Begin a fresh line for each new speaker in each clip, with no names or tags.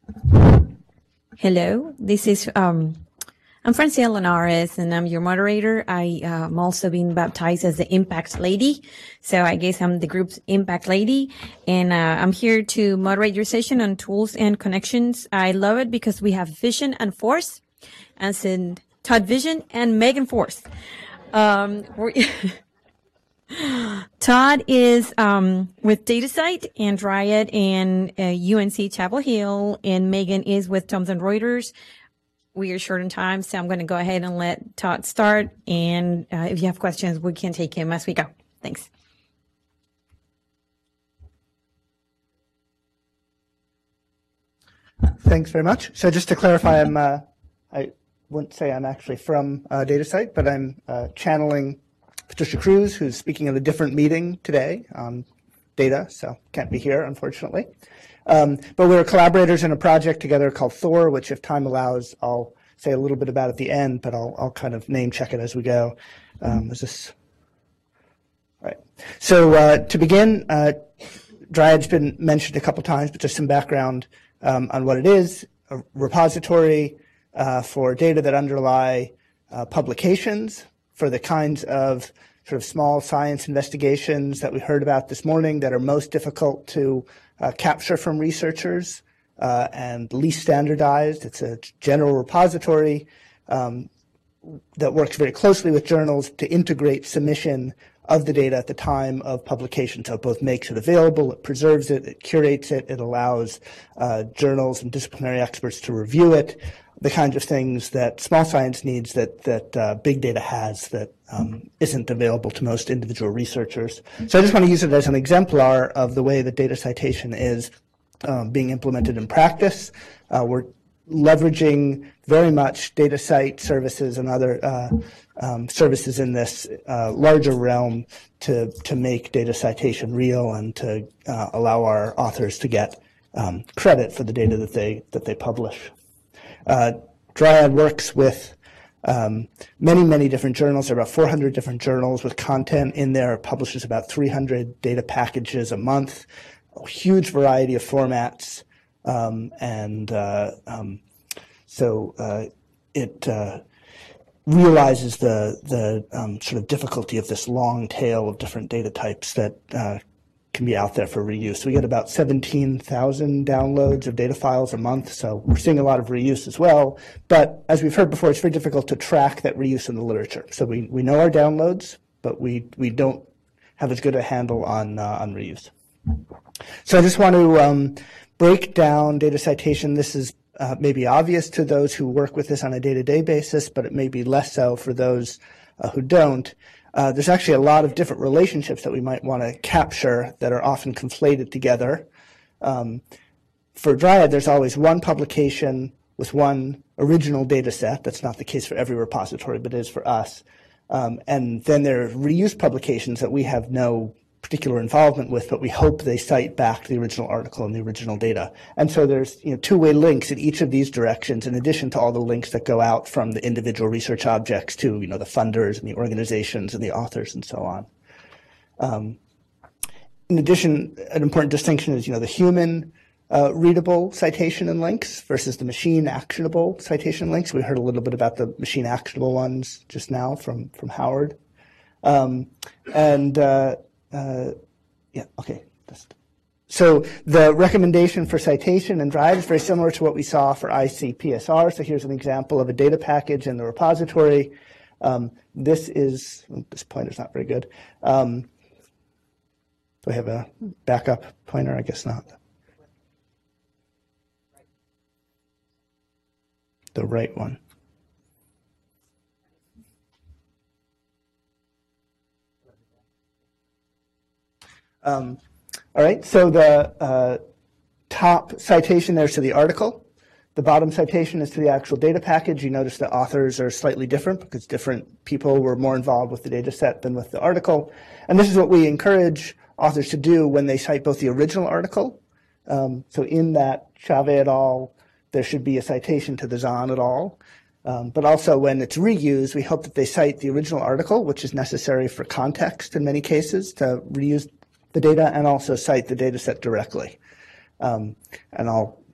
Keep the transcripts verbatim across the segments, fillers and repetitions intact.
Hello, this is, um, I'm Francia Linares, and I'm your moderator. I, uh, I'm also being baptized as the Impact Lady. So I guess I'm the group's Impact Lady. And uh, I'm here to moderate your session on tools and connections. I love it because we have vision and force, as in Todd Vision and Megan Force. Um, we're Todd is um, with DataCite and Dryad and uh, U N C Chapel Hill, and Megan is with Thomson Reuters. We are short on time, so I'm going to go ahead and let Todd start. And uh, if you have questions, we can take him as we go. Thanks.
Thanks very much. So just to clarify, I'm uh, I wouldn't say I'm actually from uh, DataCite, but I'm uh, channeling Patricia Cruz, who's speaking at a different meeting today on data, so can't be here, unfortunately. Um, but we're collaborators in a project together called Thor, which, if time allows, I'll say a little bit about at the end, but I'll, I'll kind of name check it as we go. Um, is this right? So uh, to begin, uh, Dryad's been mentioned a couple times, but just some background um, on what it is: a repository uh, for data that underlie uh, publications, for the kinds of sort of small science investigations that we heard about this morning that are most difficult to uh, capture from researchers uh, and least standardized. It's a general repository um, that works very closely with journals to integrate submission of the data at the time of publication. So it both makes it available, it preserves it, it curates it, it allows uh, journals and disciplinary experts to review it, the kinds of things that small science needs that that uh, big data has that um, isn't available to most individual researchers. So I just want to use it as an exemplar of the way that data citation is um, being implemented in practice. Uh, we're leveraging very much DataCite services and other uh, um, services in this uh, larger realm to to make data citation real and to uh, allow our authors to get um, credit for the data that they that they publish. Uh, Dryad works with um, many, many different journals. There are about four hundred different journals with content in there. It publishes about three hundred data packages a month, a huge variety of formats. Um, and uh, um, so uh, it uh, realizes the, the um, sort of difficulty of this long tail of different data types that uh, can be out there for reuse. We get about seventeen thousand downloads of data files a month, so we're seeing a lot of reuse as well. But as we've heard before, it's very difficult to track that reuse in the literature. So we, we know our downloads, but we, we don't have as good a handle on, uh, on reuse. So I just want to um, break down data citation. This is uh, maybe obvious to those who work with this on a day-to-day basis, but it may be less so for those uh, who don't. Uh, there's actually a lot of different relationships that we might want to capture that are often conflated together. Um, for Dryad, there's always one publication with one original data set. That's not the case for every repository, but it is for us. Um, and then there are reuse publications that we have no particular involvement with, but we hope they cite back to the original article and the original data. And so there's you know, two-way links in each of these directions, in addition to all the links that go out from the individual research objects to you know, the funders and the organizations and the authors and so on. Um, in addition, an important distinction is you know, the human uh, readable citation and links versus the machine actionable citation links. We heard a little bit about the machine actionable ones just now from, from Howard. Um, and uh, Uh, yeah, okay. So the recommendation for citation and Dryad is very similar to what we saw for I C P S R. So here's an example of a data package in the repository. Um, this is, this pointer's not very good. Um, do I have a backup pointer? I guess not. The right one. Um, all right, so the uh, top citation there is to the article. The bottom citation is to the actual data package. You notice the authors are slightly different because different people were more involved with the data set than with the article. And this is what we encourage authors to do when they cite both the original article. Um, so in that Chavez et al., there should be a citation to the Zahn et al. Um, but also when it's reused, we hope that they cite the original article, which is necessary for context in many cases to reuse the data, and also cite the data set directly. Um, and I'll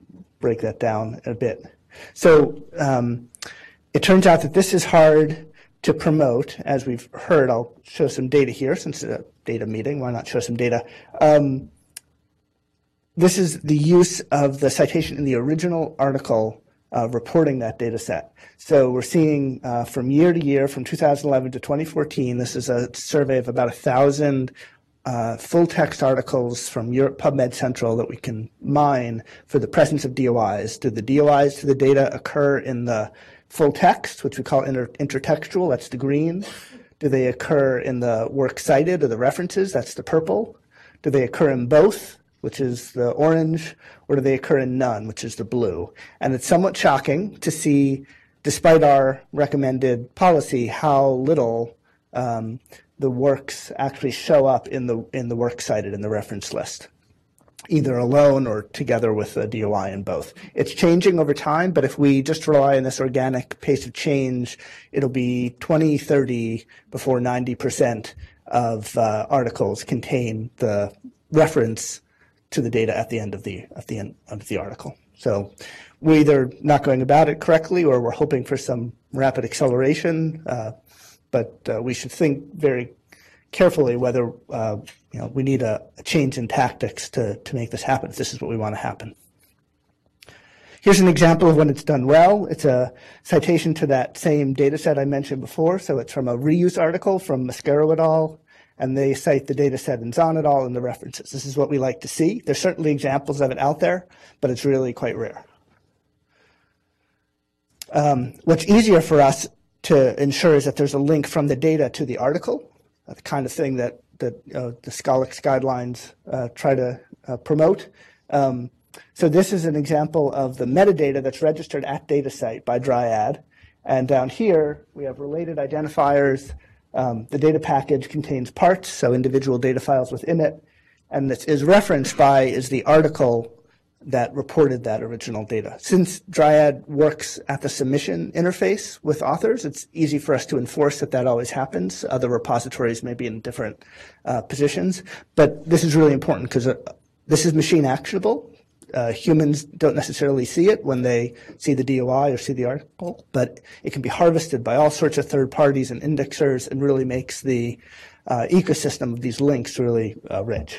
break that down a bit. So um, it turns out that this is hard to promote, as we've heard. I'll show some data here, since it's a data meeting. Why not show some data? Um, this is the use of the citation in the original article uh, reporting that data set. So we're seeing uh, from year to year, from two thousand eleven to twenty fourteen, this is a survey of about a thousand uh, full text articles from Europe PubMed Central that we can mine for the presence of D O Is. Do the D O Is to the data occur in the full text, which we call inter intertextual, that's the green? Do they occur in the works cited or the references, that's the purple? Do they occur in both, which is the orange, or do they occur in none, which is the blue? And it's somewhat shocking to see, despite our recommended policy, how little um, the works actually show up in the in the works cited in the reference list, either alone or together with a D O I in both. It's changing over time, but if we just rely on this organic pace of change, it'll be twenty thirty before ninety percent of uh, articles contain the reference to the data at the end of the at the end of the article. So we're either not going about it correctly, or we're hoping for some rapid acceleration. Uh, but uh, we should think very carefully whether uh, you know we need a, a change in tactics to to make this happen, if this is what we want to happen. Here's an example of when it's done well. It's a citation to that same data set I mentioned before. So it's from a reuse article from Mascaro et al., and they cite the data set in Zahn et al. In the references. This is what we like to see. There's certainly examples of it out there, but it's really quite rare. Um, what's easier for us to ensure is that there's a link from the data to the article, the kind of thing that, that uh, the Scholix guidelines uh, try to uh, promote. Um, so this is an example of the metadata that's registered at DataCite by Dryad. And down here, we have related identifiers. Um, the data package contains parts, so individual data files within it. And this is referenced by is the article that reported that original data. Since Dryad works at the submission interface with authors, it's easy for us to enforce that that always happens. Other repositories may be in different uh, positions. But this is really important because uh, this is machine actionable. Uh, humans don't necessarily see it when they see the D O I or see the article, but it can be harvested by all sorts of third parties and indexers, and really makes the uh, ecosystem of these links really uh, rich.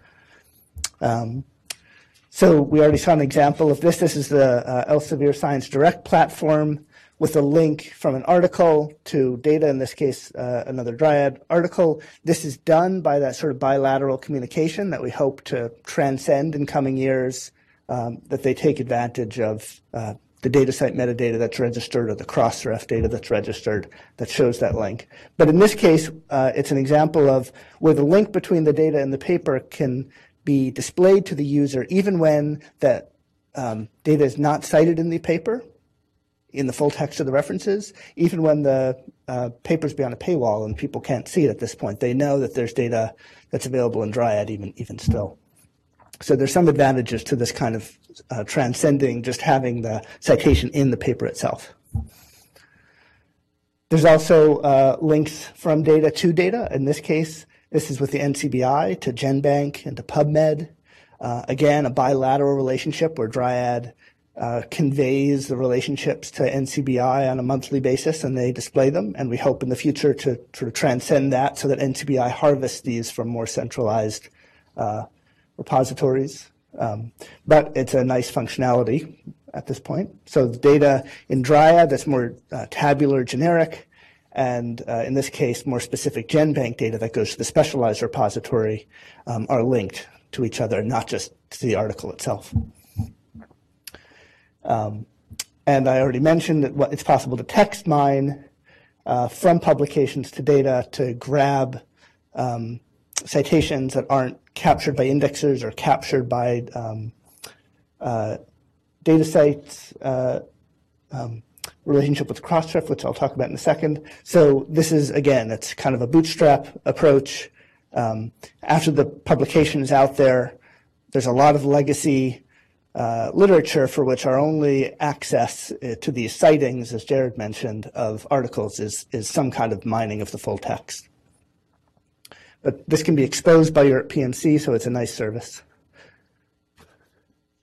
Um, so we already saw an example of this. This is the uh, Elsevier Science Direct platform with a link from an article to data, in this case, uh, another Dryad article. This is done by that sort of bilateral communication that we hope to transcend in coming years, um, that they take advantage of uh, the DataCite metadata that's registered, or the Crossref data that's registered that shows that link. But in this case, uh, it's an example of where the link between the data and the paper can be displayed to the user even when that um, data is not cited in the paper, in the full text of the references, even when the uh, paper's beyond a paywall and people can't see it at this point. They know that there's data that's available in Dryad even, even still. So there's some advantages to this kind of uh, transcending just having the citation in the paper itself. There's also uh, links from data to data. In this case, this is with the N C B I to GenBank and to PubMed. Uh, again, a bilateral relationship where Dryad Uh, conveys the relationships to N C B I on a monthly basis, and they display them. And we hope in the future to sort of transcend that so that N C B I harvests these from more centralized uh, repositories. Um, but it's a nice functionality at this point. So the data in Dryad, that's more uh, tabular, generic, and uh, in this case, more specific GenBank data that goes to the specialized repository um, are linked to each other, not just to the article itself. Um, and I already mentioned that what, it's possible to text mine uh, from publications to data to grab um, citations that aren't captured by indexers or captured by um, uh, data sites, uh, um, relationship with Crossref, which I'll talk about in a second. So this is, again, it's kind of a bootstrap approach. Um, after the publication is out there, there's a lot of legacy Uh, literature for which our only access uh, to these citings, as Jared mentioned, of articles is, is some kind of mining of the full text. But this can be exposed by your P M C, so it's a nice service.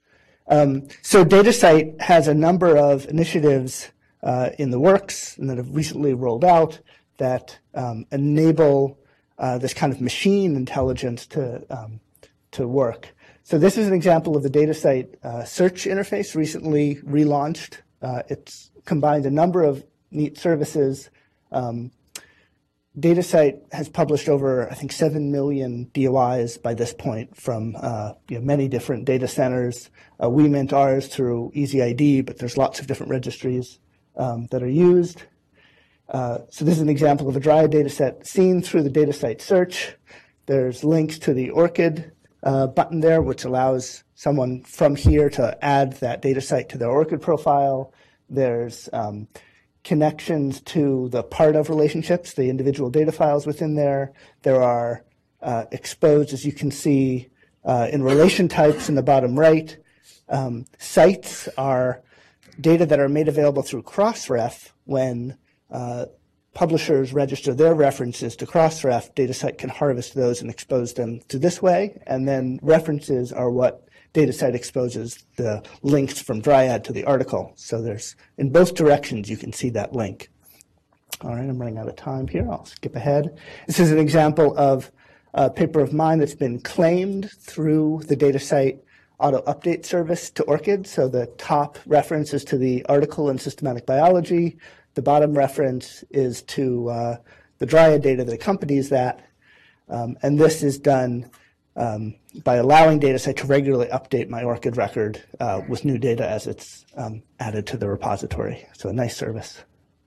Um, so DataCite has a number of initiatives uh, in the works and that have recently rolled out that um, enable uh, this kind of machine intelligence to, um, to work. So this is an example of the DataCite uh, search interface recently relaunched. Uh, it's combined a number of neat services. Um, DataCite has published over, I think, seven million D O Is by this point from uh, you know, many different data centers. Uh, we mint ours through EasyID, but there's lots of different registries um, that are used. Uh, so this is an example of a Dryad dataset seen through the DataCite search. There's links to the ORCID uh, button there, which allows someone from here to add that DataCite to their ORCID profile. There's um, connections to the part of relationships, the individual data files within there. There are uh, exposed, as you can see, uh, in relation types in the bottom right. Um, sites are data that are made available through Crossref. When uh, publishers register their references to Crossref, DataCite can harvest those and expose them to this way. And then references are what DataCite exposes the links from Dryad to the article. So there's, in both directions, you can see that link. All right, I'm running out of time here. I'll skip ahead. This is an example of a paper of mine that's been claimed through the DataCite auto update service to ORCID. So the top reference is to the article in Systematic Biology. The bottom reference is to uh, the Dryad data that accompanies that. Um, and this is done Um, by allowing DataCite to regularly update my ORCID record uh, with new data as it's um, added to the repository. So a nice service.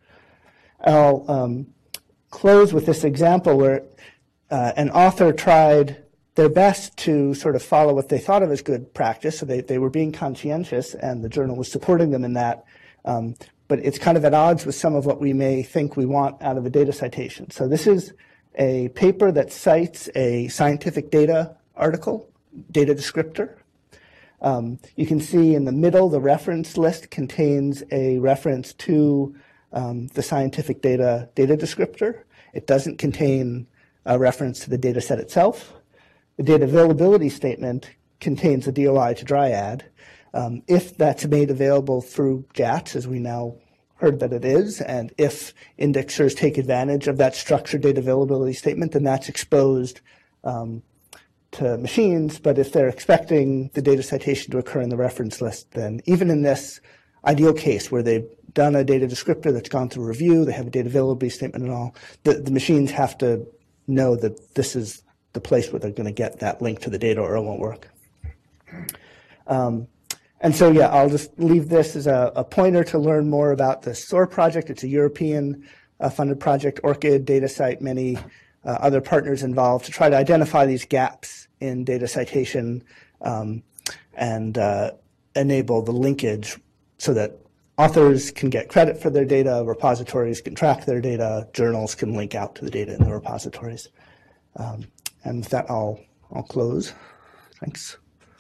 I'll um, close with this example where uh, an author tried their best to sort of follow what they thought of as good practice. So they, they were being conscientious, and the journal was supporting them in that. Um, but it's kind of at odds with some of what we may think we want out of a data citation. So this is a paper that cites a scientific data article, data descriptor. Um, you can see in the middle, the reference list contains a reference to um, the scientific data data descriptor. It doesn't contain a reference to the data set itself. The data availability statement contains a D O I to Dryad. Um, if that's made available through J A T S, as we now heard that it is, and if indexers take advantage of that structured data availability statement, then that's exposed um, to machines. But if they're expecting the data citation to occur in the reference list, then even in this ideal case where they've done a data descriptor that's gone through review, they have a data availability statement and all, the, the machines have to know that this is the place where they're going to get that link to the data or it won't work. Um, And so, yeah, I'll just leave this as a, a pointer to learn more about the S O A R project. It's a European uh, funded project, ORCID, DataCite, many uh, other partners involved to try to identify these gaps in data citation um, and uh, enable the linkage so that authors can get credit for their data, repositories can track their data, journals can link out to the data in the repositories. Um, and with that, I'll, I'll close. Thanks.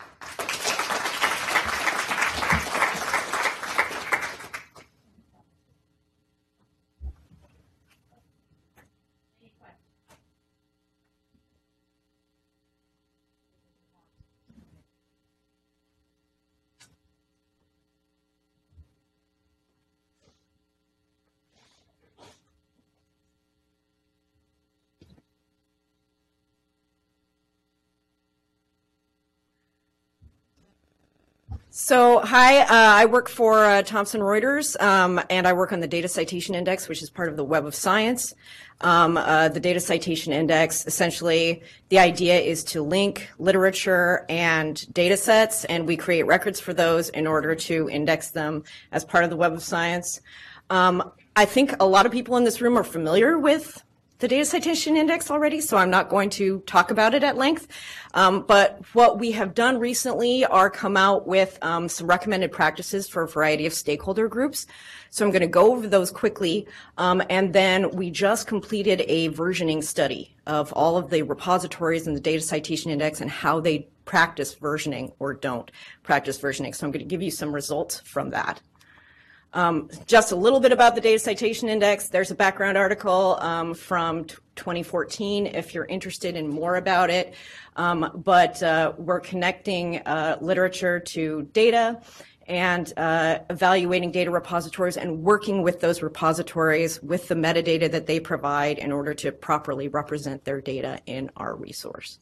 So, hi, uh, I work for uh, Thomson Reuters, um, and I work on the Data Citation Index, which is part of the Web of Science. Um, uh, the Data Citation Index, essentially, the idea is to link literature and data sets, and we create records for those in order to index them as part of the Web of Science. Um, I think a lot of people in this room are familiar with the Data Citation Index already, so I'm not going to talk about it at length. Um, but what we have done recently are come out with um, some recommended practices for a variety of stakeholder groups. So I'm going to go over those quickly. Um, and then we just completed a versioning study of all of the repositories in the Data Citation Index and how they practice versioning or don't practice versioning. So I'm going to give you some results from that. Um, just a little bit about the Data Citation Index. There's a background article um, from twenty fourteen if you're interested in more about it. Um, but uh, we're connecting uh, literature to data and uh, evaluating data repositories and working with those repositories with the metadata that they provide in order to properly represent their data in our resource.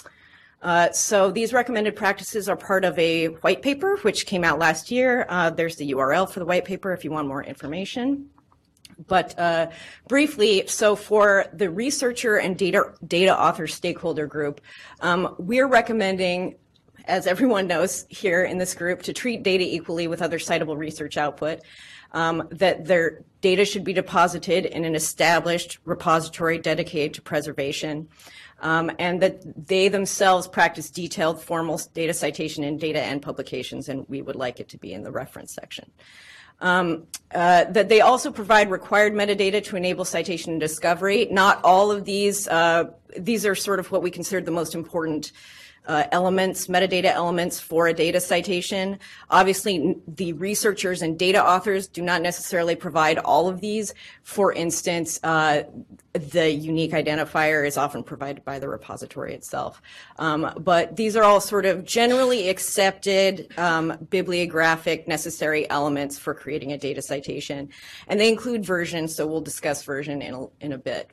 Uh, so these recommended practices are part of a white paper which came out last year. Uh, there's the U R L for the white paper if you want more information. But uh, briefly, so for the researcher and data, data author stakeholder group, um, we're recommending, as everyone knows here in this group, to treat data equally with other citable research output, um, that their data should be deposited in an established repository dedicated to preservation, um, and that they themselves practice detailed formal data citation in data and publications, and we would like it to be in the reference section. Um, uh, that they also provide required metadata to enable citation and discovery. Not all of these, uh, these are sort of what we consider the most important Uh, elements, metadata elements for a data citation. Obviously, the researchers and data authors do not necessarily provide all of these. For instance, uh, the unique identifier is often provided by the repository itself. Um, but these are all sort of generally accepted um, bibliographic necessary elements for creating a data citation. And they include version, so we'll discuss version in a, in a bit.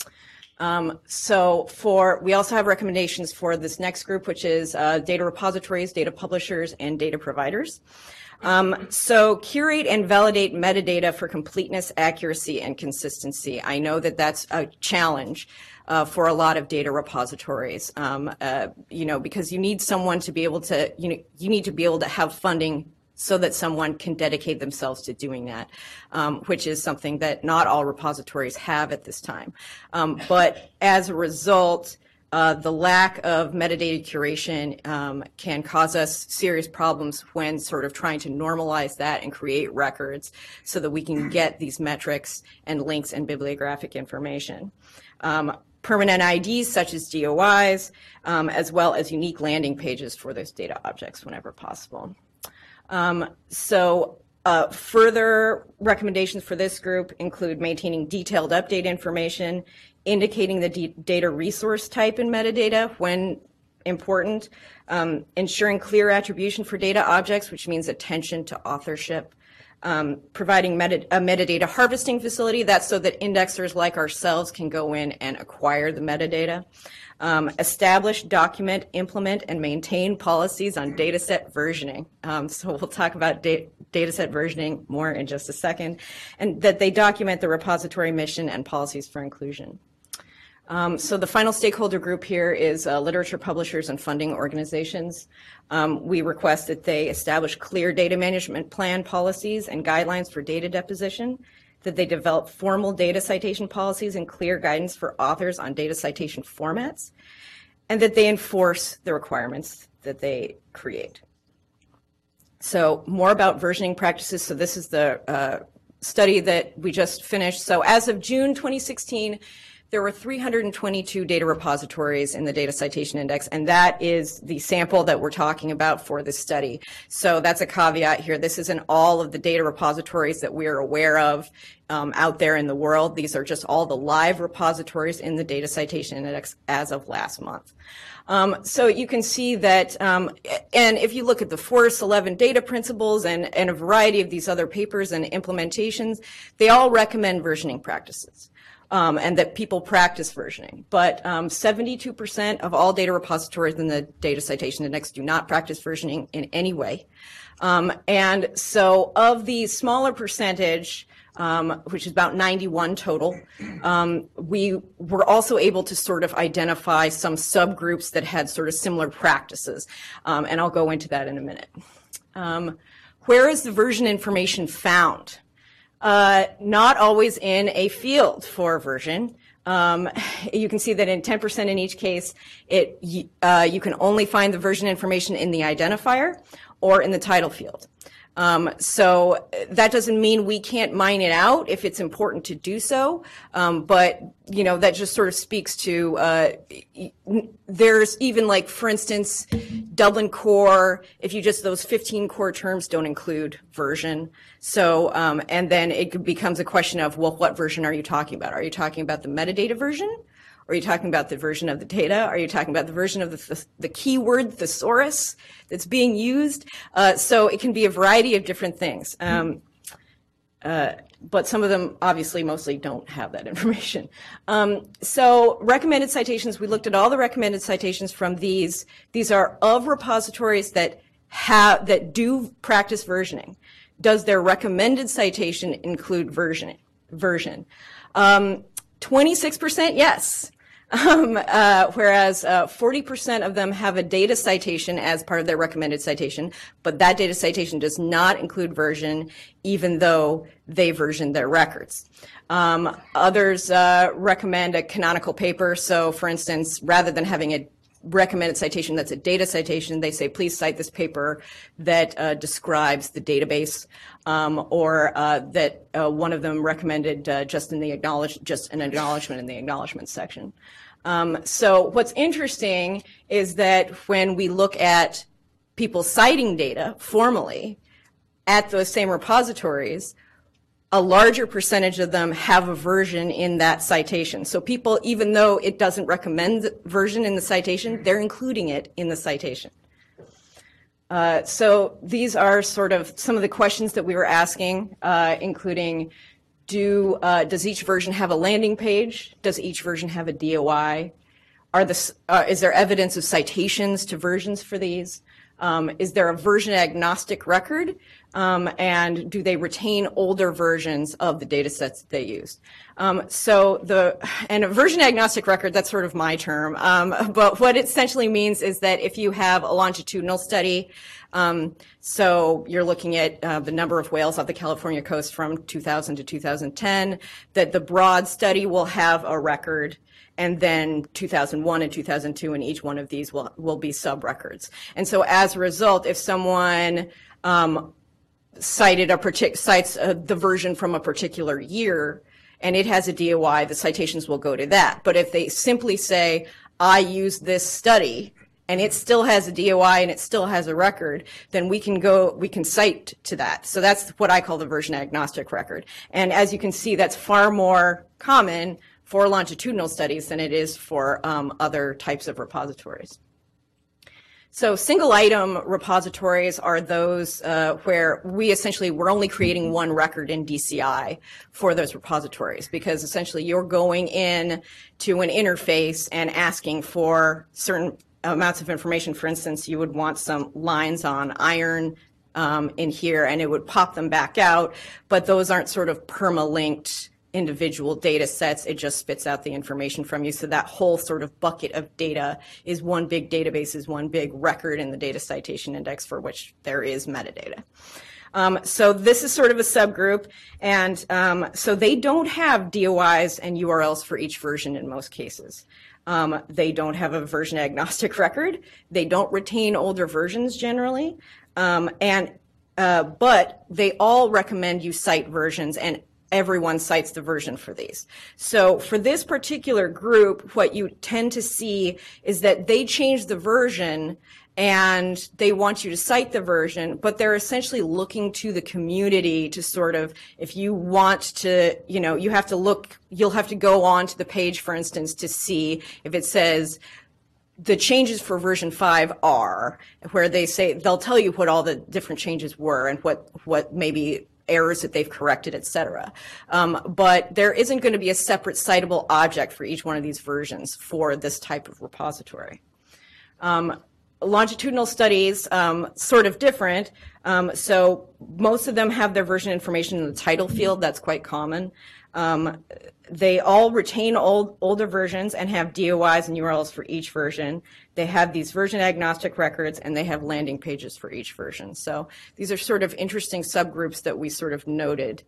Um, so for, we also have recommendations for this next group, which is uh, data repositories, data publishers, and data providers. Um, so curate and validate metadata for completeness, accuracy, and consistency. I know that that's a challenge uh, for a lot of data repositories, um, uh, you know, because you need someone to be able to, you know, you need to be able to have funding so that someone can dedicate themselves to doing that, um, which is something that not all repositories have at this time. Um, but as a result, uh, the lack of metadata curation um, can cause us serious problems when sort of trying to normalize that and create records so that we can get these metrics and links and bibliographic information. Um, permanent I Ds such as D O Is, um, as well as unique landing pages for those data objects whenever possible. Um, so uh, further recommendations for this group include maintaining detailed update information, indicating the data resource type in metadata when important, um, ensuring clear attribution for data objects, which means attention to authorship, um, providing meta a metadata harvesting facility, that's so that indexers like ourselves can go in and acquire the metadata. Um, establish, document, implement, and maintain policies on dataset versioning. Um, so we'll talk about da dataset versioning more in just a second, and that they document the repository mission and policies for inclusion. Um, so the final stakeholder group here is uh, literature publishers and funding organizations. Um, we request that they establish clear data management plan policies and guidelines for data deposition, that they develop formal data citation policies and clear guidance for authors on data citation formats, and that they enforce the requirements that they create. So more about versioning practices. So this is the uh, study that we just finished. So as of June twenty sixteen, there were three hundred twenty-two data repositories in the Data Citation Index, and that is the sample that we're talking about for this study. So that's a caveat here. This isn't all of the data repositories that we're aware of um, out there in the world. These are just all the live repositories in the Data Citation Index as of last month. Um, so you can see that, um, and if you look at the Forest eleven data principles and, and a variety of these other papers and implementations, they all recommend versioning practices. Um, and that people practice versioning. But seventy-two percent um, of all data repositories in the Data Citation Index do not practice versioning in any way. Um, and so of the smaller percentage, um, which is about ninety-one total, um, we were also able to sort of identify some subgroups that had sort of similar practices. Um, and I'll go into that in a minute. Um, where is the version information found? Uh, not always in a field for version. Um, you can see that in ten percent in each case, it, uh, you can only find the version information in the identifier or in the title field. Um, so that doesn't mean we can't mine it out if it's important to do so, um, but you know that just sort of speaks to uh, there's even like, for instance, Dublin Core. If you just those fifteen core terms don't include version, so um, and then it becomes a question of, well, what version are you talking about? Are you talking about the metadata version? Are you talking about the version of the data? Are you talking about the version of the, the, the keyword thesaurus that's being used? Uh, so it can be a variety of different things. Um, uh, but some of them obviously mostly don't have that information. Um, so recommended citations, we looked at all the recommended citations from these. These are of repositories that have, that do practice versioning. Does their recommended citation include version? version? Um, twenty-six percent, yes. Um, uh, whereas uh, forty percent of them have a data citation as part of their recommended citation, but that data citation does not include version, even though they versioned their records. Um, others uh, recommend a canonical paper. So, for instance, rather than having a recommended citation that's a data citation, they say, please cite this paper that uh, describes the database, um, or uh, that uh, one of them recommended uh, just in the acknowledge, just an acknowledgement in the acknowledgement section. Um, so what's interesting is that when we look at people citing data formally at those same repositories, a larger percentage of them have a version in that citation. So people, even though it doesn't recommend version in the citation, they're including it in the citation. Uh, so these are sort of some of the questions that we were asking, uh, including do, uh, does each version have a landing page? Does each version have a D O I? Are the, uh, is there evidence of citations to versions for these? Um, is there a version agnostic record? Um, and do they retain older versions of the data sets that they used? Um, so the, and a version agnostic record, that's sort of my term, um, but what it essentially means is that if you have a longitudinal study, um, so you're looking at uh, the number of whales off the California coast from two thousand to two thousand ten, that the broad study will have a record, and then two thousand one and two thousand two, and each one of these will, will be sub-records. And so as a result, if someone um, cited a partic- cites uh, the version from a particular year, and it has a D O I, the citations will go to that. But if they simply say, I used this study, and it still has a D O I and it still has a record, then we can go, we can cite to that. So that's what I call the version agnostic record. And as you can see, that's far more common for longitudinal studies than it is for um, other types of repositories. So single item repositories are those uh, where we essentially, we're only creating one record in D C I for those repositories, because essentially you're going in to an interface and asking for certain amounts of information. For instance, you would want some lines on iron um, in here, and it would pop them back out, but those aren't sort of perma-linked individual data sets. It just spits out the information from you. So that whole sort of bucket of data is one big database, is one big record in the data citation index for which there is metadata. Um, so this is sort of a subgroup, and um, so they don't have D O Is and U R Ls for each version in most cases. Um, they don't have a version agnostic record. They don't retain older versions generally, um, and uh, but they all recommend you cite versions, and everyone cites the version for these. So for this particular group, what you tend to see is that they change the version and they want you to cite the version, but they're essentially looking to the community to sort of, if you want to, you know, you have to look, you'll have to go on to the page, for instance, to see if it says the changes for version five are, where they say, they'll tell you what all the different changes were and what, what maybe errors that they've corrected, et cetera. Um, but there isn't going to be a separate citable object for each one of these versions for this type of repository. Um, longitudinal studies, um, sort of different. Um, so most of them have their version information in the title field. That's quite common. Um, they all retain old, older versions and have D O Is and U R Ls for each version. They have these version agnostic records, and they have landing pages for each version. So these are sort of interesting subgroups that we sort of noted.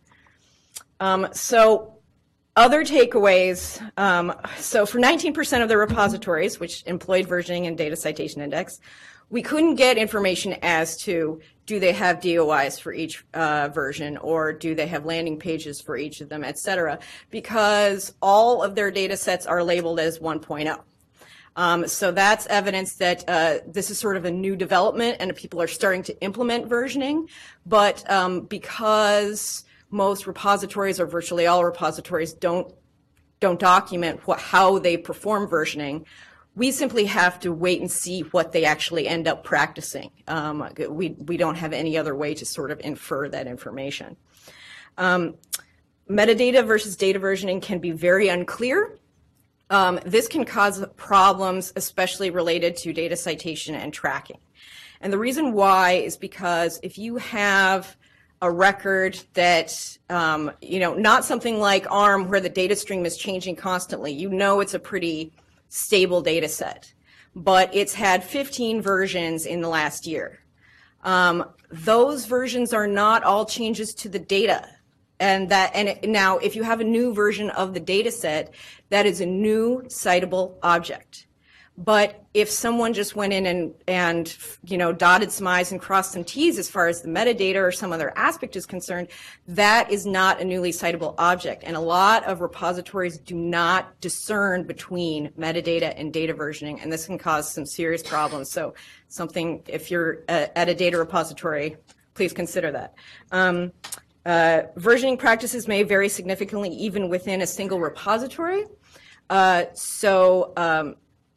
Um, so other takeaways, um, so for nineteen percent of the repositories, which employed versioning and data citation index, we couldn't get information as to do they have D O Is for each uh, version, or do they have landing pages for each of them, et cetera, because all of their data sets are labeled as one point oh. Um, so that's evidence that uh, this is sort of a new development and people are starting to implement versioning. But um, because most repositories, or virtually all repositories, don't don't document what, how they perform versioning, we simply have to wait and see what they actually end up practicing. Um, we, we don't have any other way to sort of infer that information. Um, metadata versus data versioning can be very unclear. Um, this can cause problems, especially related to data citation and tracking. And the reason why is because if you have a record that, um, you know, not something like ARM where the data stream is changing constantly, you know it's a pretty stable data set, but it's had fifteen versions in the last year. Um, those versions are not all changes to the data. And that, and it, now if you have a new version of the data set, that is a new citable object. But if someone just went in and, and, you know, dotted some I's and crossed some T's as far as the metadata or some other aspect is concerned, that is not a newly citable object. And a lot of repositories do not discern between metadata and data versioning, and this can cause some serious problems. So something, if you're a, at a data repository, please consider that. Um, uh, versioning practices may vary significantly even within a single repository. Uh, so, um,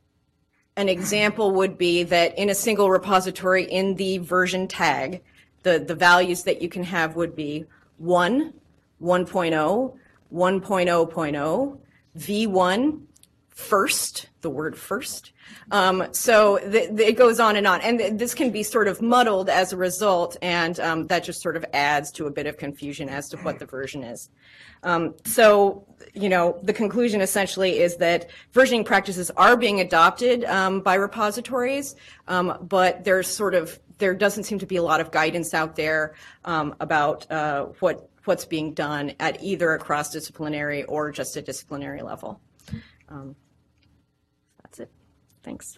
An example would be that in a single repository in the version tag, the, the values that you can have would be one, one point oh, one point oh point oh, V one, first, the word first. Um, so th it goes on and on. And th this can be sort of muddled as a result, and um, that just sort of adds to a bit of confusion as to what the version is. Um, so, you know, the conclusion essentially is that versioning practices are being adopted um, by repositories, um, but there's sort of, there doesn't seem to be a lot of guidance out there um, about uh, what what's being done at either a cross-disciplinary or just a disciplinary level. Um, that's it. Thanks.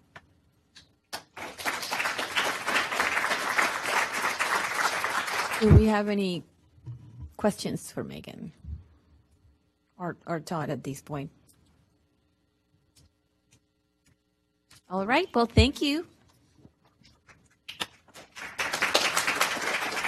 Do we have any questions for Megan or, or Todd at this point? All right. Well, thank you.